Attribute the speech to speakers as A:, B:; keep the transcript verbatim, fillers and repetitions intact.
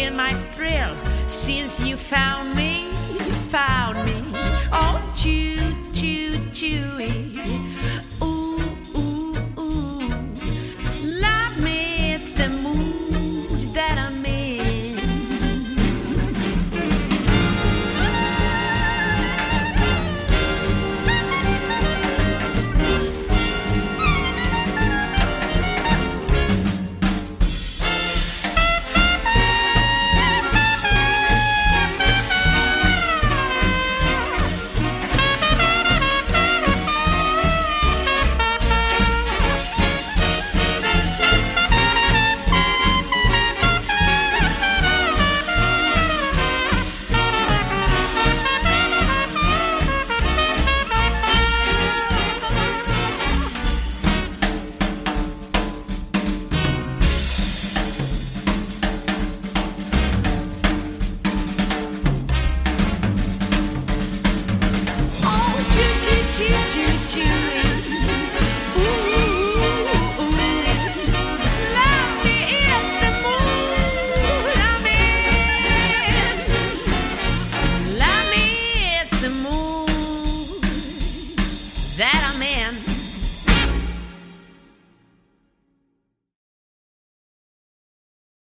A: been my thrill since you found me, found me. Oh, chew, chew, chewy. Ooh, ooh, ooh. Love me, it's the mood that I'm in. Choo, choo, choo. Ooh, ooh, ooh. Love me, it's the mood I'm in. Love me, it's the mood that I'm in.